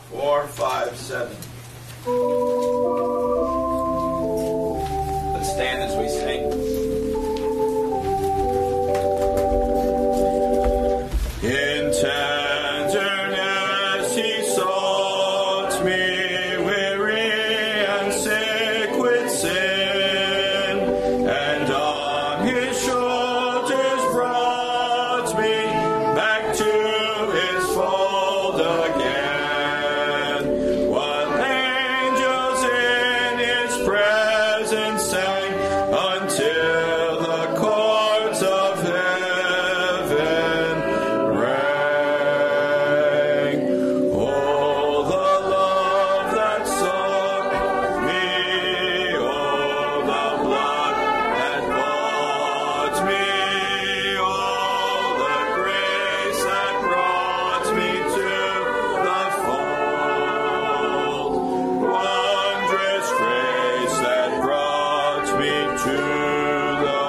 4, 5, 7. Let's stand as we sing. In tenderness he sought me, weary and sick with sin, and on his shoulders brought me back to his fold again. While angels in his presence sang, until the chords of heaven rang. Oh, the love that sought me, oh, the blood that bought me, oh, the grace that brought me to the fold. Wondrous grace that brought me to the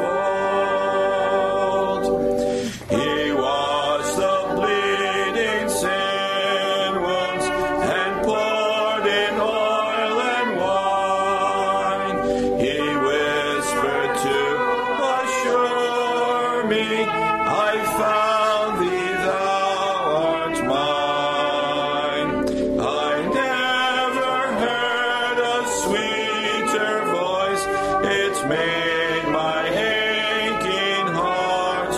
fold. He washed the bleeding sin wounds and poured in oil and wine. He whispered to assure me, I found thee, thou art mine. I never heard a sweeter voice, it made my aching heart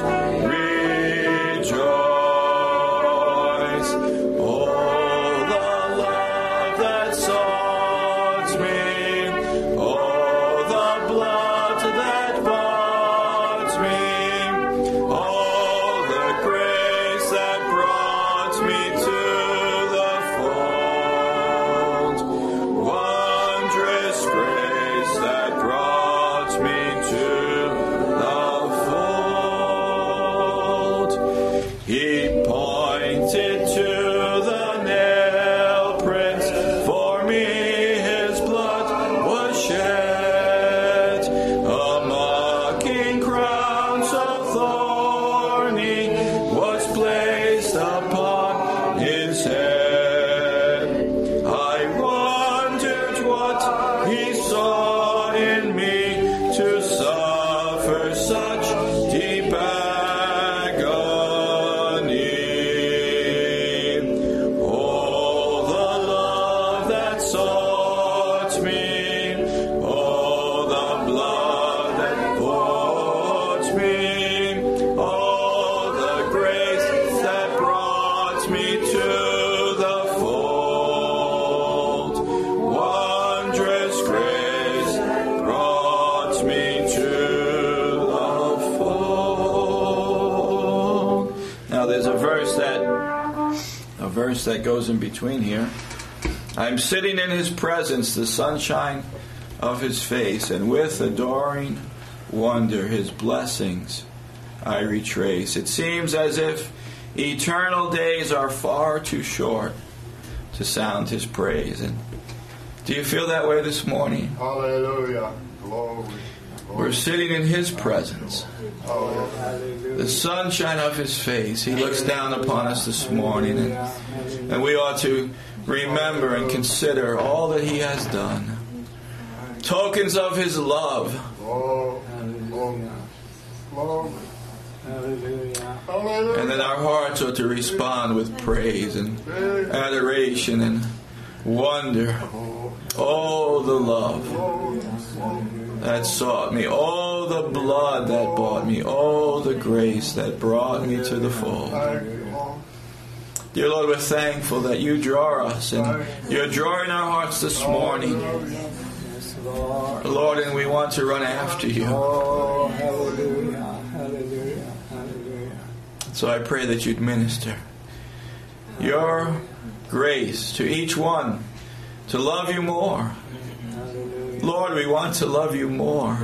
rejoice. Oh, the love that sought me, oh, the blood that bought me, oh, the grace that brought me to the fold. Wondrous grace that brought me to the fold. He pointed to the nail prints, for me his blood was shed. A mocking crown so thorny was placed upon his head. I wondered what he saw in me to suffer such deep agony. Oh, the love that sought me, oh, the blood that bought me, oh, the grace that brought me to the fold. Wondrous grace brought me to the fold. Now there's a verse that goes in between here. I'm sitting in his presence, the sunshine of his face, and with adoring wonder his blessings I retrace. It seems as if eternal days are far too short to sound his praise. And do you feel that way this morning? Hallelujah. Glory. We're sitting in his presence, Hallelujah. the sunshine of his face. He looks down upon us this morning, and we ought to remember and consider all that he has done. Tokens of his love. Glory. Glory. Hallelujah. And then our hearts ought to respond with praise and adoration and wonder. Oh, the love that sought me. Oh, the blood that bought me. Oh, the grace that brought me to the fold. Dear Lord, we're thankful that you draw us, and you're drawing our hearts this morning. Lord, and we want to run after you. So I pray that you'd minister your grace to each one to love you more. Lord, we want to love you more.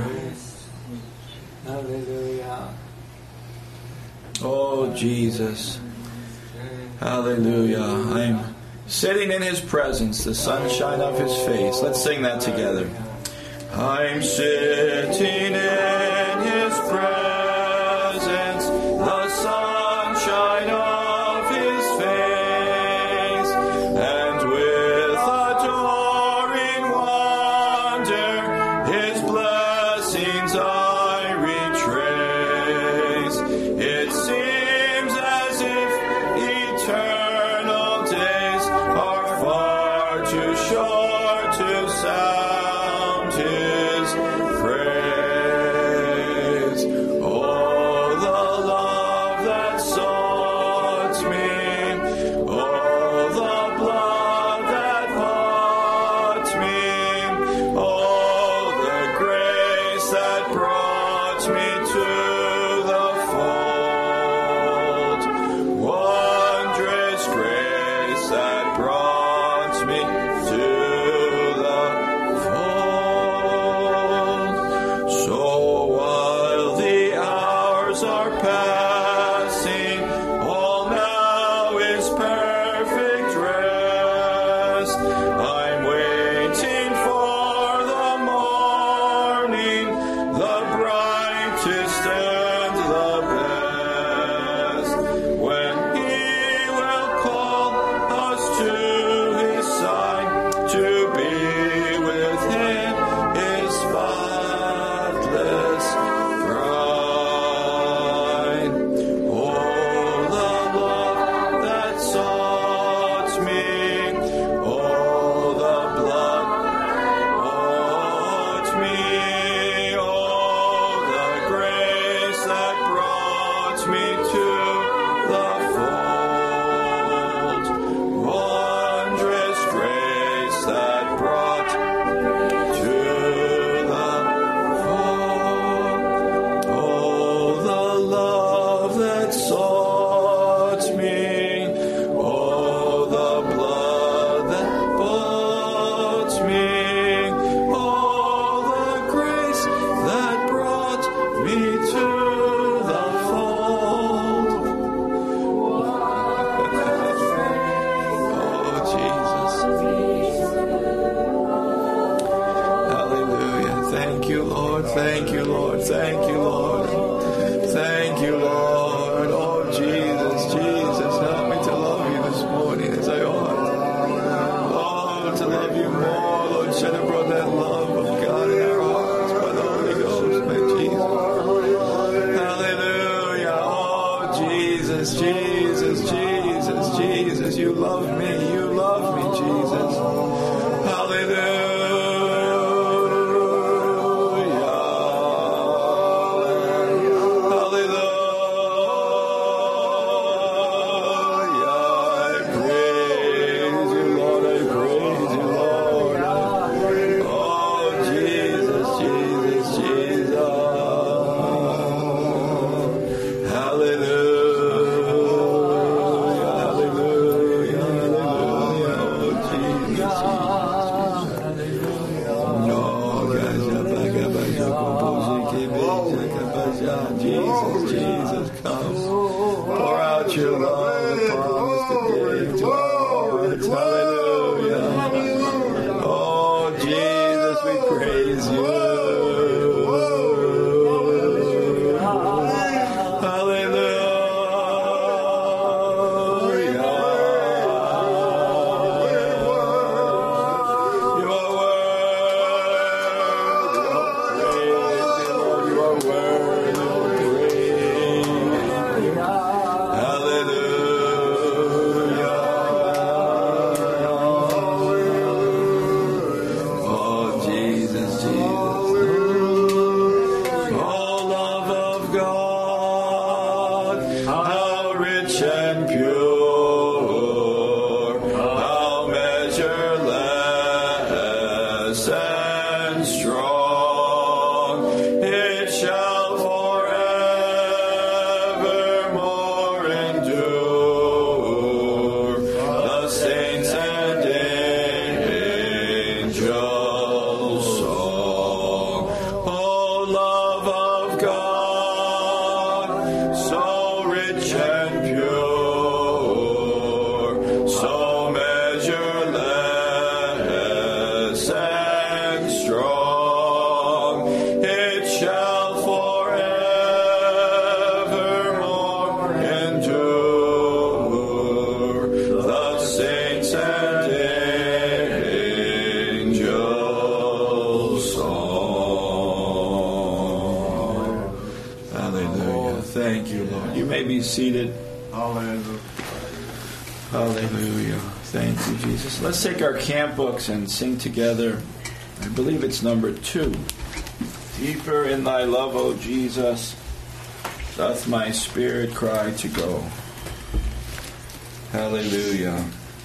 Oh, Jesus. Hallelujah. I'm sitting in his presence, the sunshine of his face. Let's sing that together. I'm sitting in his presence, the sunshine of his face, and too short to sound his praise. Oh, the love that sought me. Oh, the blood that bought me. Oh, the grace that brought me to the fold. Wondrous grace that brought me to the fold. So while the hours are passing, all now is perfect rest. I'm waiting for the morning, the brightest and the best, when he will call us to his side to be with him, his spotless bride. Oh, the love that sought me. Oh, the blood bought me. Oh, the grace that brought me to the fold. Wondrous grace that brought to the fold. Oh, the love that sought me. Oh, the blood that bought me. Oh, the grace that brought me to the fold. Oh, Jesus. Hallelujah. Thank you, Lord. Thank you, Lord. Thank you, Lord. Thank you, Lord. Oh, Jesus, Jesus, help me to love you this morning as I ought. Oh, to love you more, Lord. Shed abroad that love of God in our hearts by the Holy Ghost, my Jesus. Hallelujah. Oh, Jesus, Jesus, Jesus, Jesus. You love me. You love me, Jesus. Hallelujah. Hallelujah. I praise you, Lord. I praise you, Lord. Oh, Jesus, Jesus, Jesus. Hallelujah. Hallelujah. Hallelujah. Oh, Jesus. No, Jesus, Jesus, come. Pour out your love upon us today to our hearts. Hallelujah. Oh, Jesus, we praise you. Hallelujah. You are worthy. You are worthy. Oh, Jesus, Jesus. Oh, love of God, how rich and pure, how measureless and strong, it shall forevermore endure. The saints and angels' song. Oh, love of God, so rich and pure, so measureless and strong, it shall forevermore endure. The saints and angels' song. Hallelujah. Thank you, Lord. You may be seated. Hallelujah. Hallelujah. Thank you, Jesus. Let's take our camp books and sing together. I believe it's number 2. Deeper in thy love, O Jesus, doth my spirit cry to go. Hallelujah.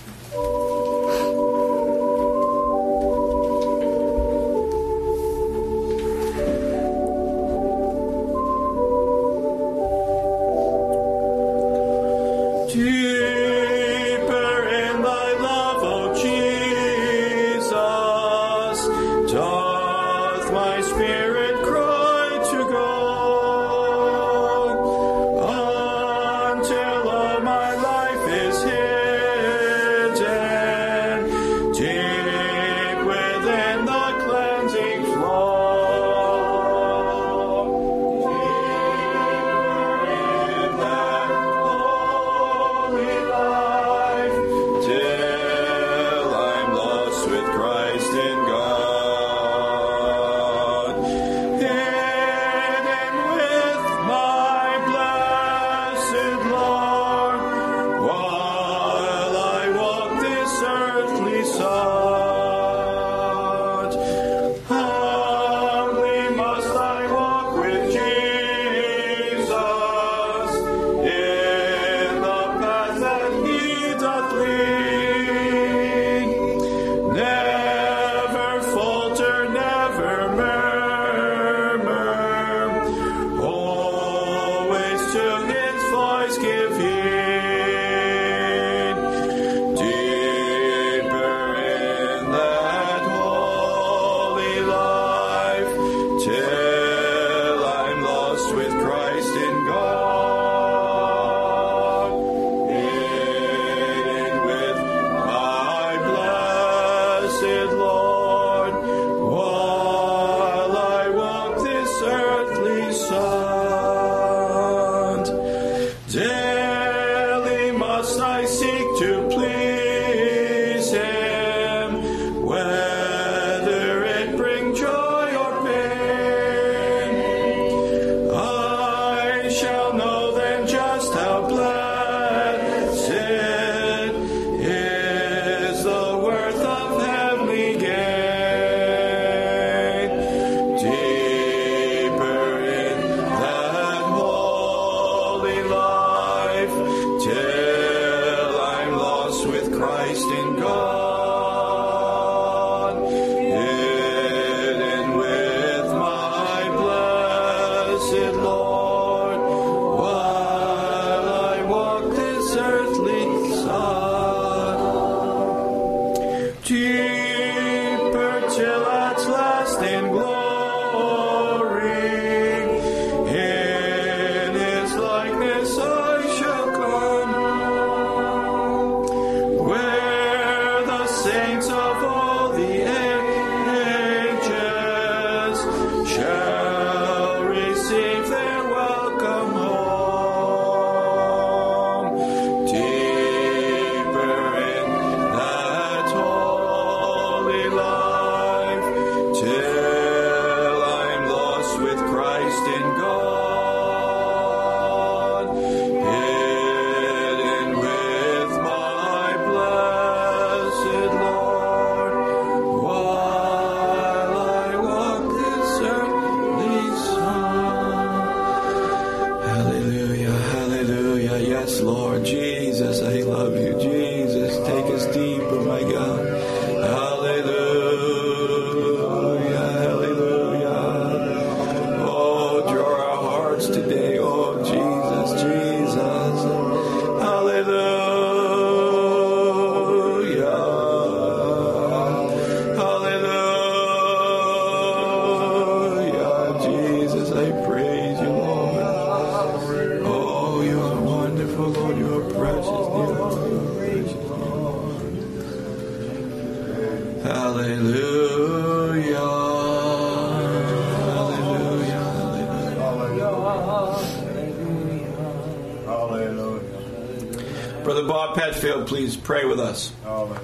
Brother Bob Petfield, please pray with us. Hallelujah.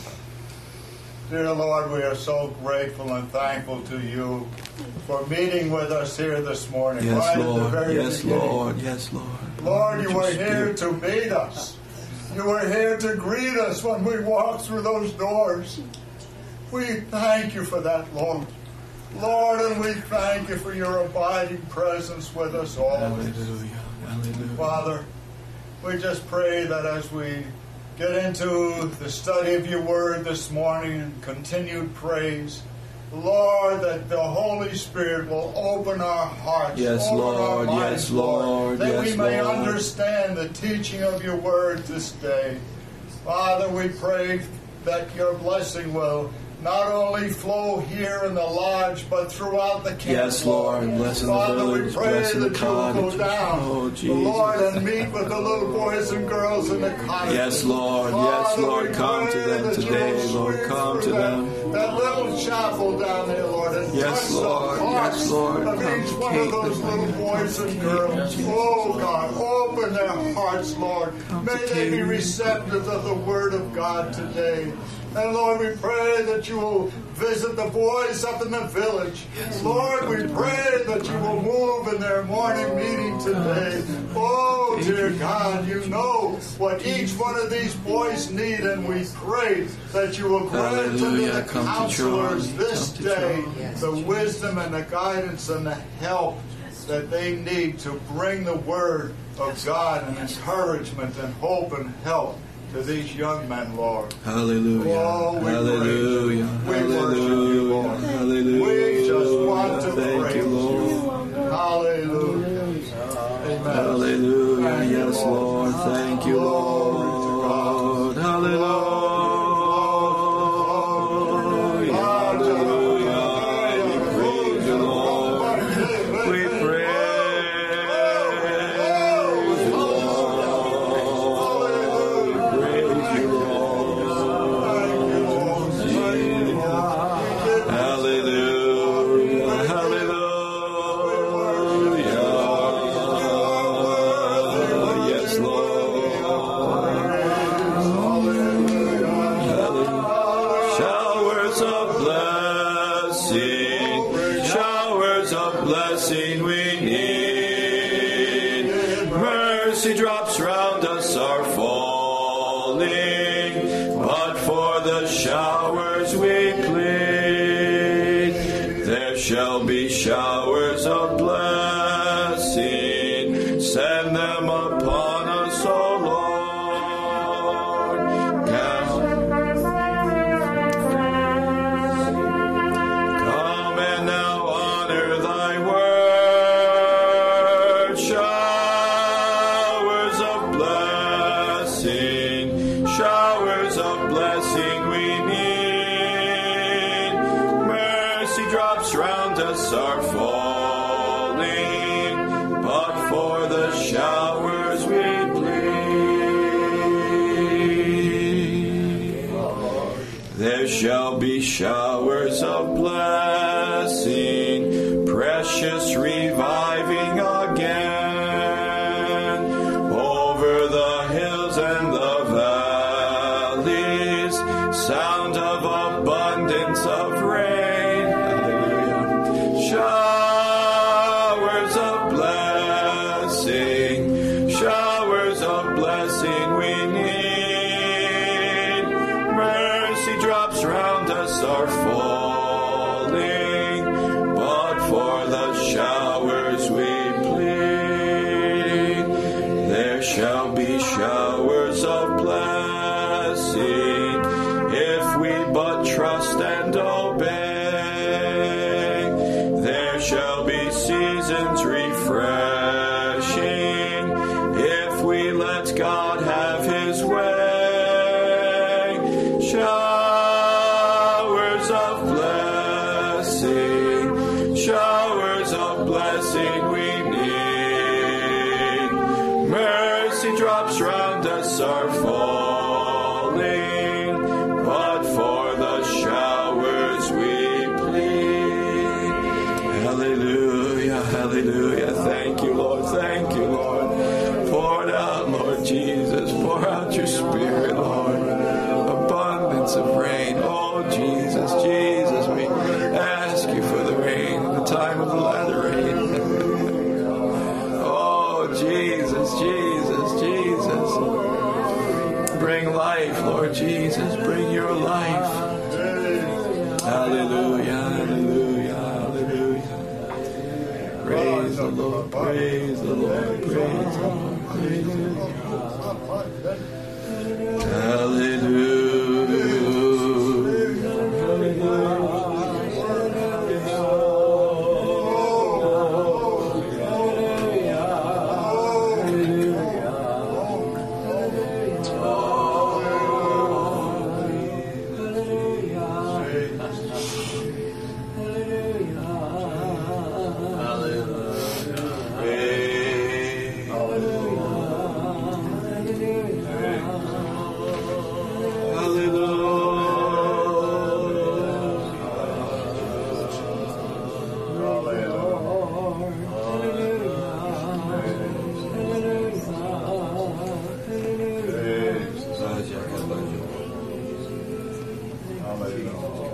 Dear Lord, we are so grateful and thankful to you for meeting with us here this morning. Yes, right Lord. At the very Yes, beginning. Lord. Yes, Lord. Lord, you were here to meet us. You are here to greet us when we walk through those doors. We thank you for that, Lord. Lord, and we thank you for your abiding presence with us always. Hallelujah. Hallelujah. Father, we just pray that as we get into the study of your word this morning and continued praise, Lord, that the Holy Spirit will open our hearts, Yes, open Lord. our minds, Yes, Lord. that Yes, we may Lord. understand the teaching of your word this day. Father, we pray that your blessing will not only flow here in the lodge, but throughout the camp. Yes, Lord. Bless in the Father, village, we pray bless in the that you will go cottage. down, Oh, Jesus. Lord, and meet with the little boys and girls in the cottage. Yes, Lord. Yes, Father, Lord. we Come to pray them that you today, will Lord. sweep Come through to them. that little chapel down there, Lord, and Yes, touch Lord. the hearts Yes, Lord. of Come each to one of Kate, those Lord. little boys Come to and Kate, girls. Jesus. Oh, God, open their hearts, Lord. Come to May they be Kate. receptive of the Word of God today. And Lord, we pray that you will visit the boys up in the village. Lord, we pray that you will move in their morning meeting today. Oh, dear God, you know what each one of these boys need, and we pray that you will grant unto Hallelujah. the Come to counselors John. this Come to day John. the wisdom and the guidance and the help that they need to bring the word of God and encouragement and hope and help to these young men, Lord. Hallelujah. Oh, we Hallelujah. praise you. We worship you, Hallelujah. Lord. Hallelujah. We just want to Thank praise you, you. Lord. Hallelujah. Amen. Hallelujah. Thank you, Yes, Lord. Thank you, Lord. Hallelujah. Hallelujah. We praise you, Lord. We praise you, Lord. Praise you, Lord. Hallelujah. Hallelujah. Yes, Lord. Showers of blessing, showers of blessing we need. Mercy drops round us are falling, but for the showers we plead. There shall be showers of blessing, send them upon us, O Lord. Come and now honor thy word. Showers of blessing, showers of blessing we need. Mercy drops round us are falling, but for the showers we plead. There shall be showers of blessing, precious reviving again, over the hills and the valleys, sound of abundance of rain. Hallelujah. Showers of blessing, showers of blessing we need. Mercy drops round us are falling, but for the showers we plead. There shall be showers of blessing, if we but trust and obey. There shall be seasons refreshing, if we let God have his way. Showers of blessing, showers of blessing we need. Mercy drops round us are falling, but for the showers bring your life. Hallelujah, hallelujah, hallelujah. Praise the Lord, praise the Lord, praise the Lord, praise the Lord. Hallelujah. Hallelujah.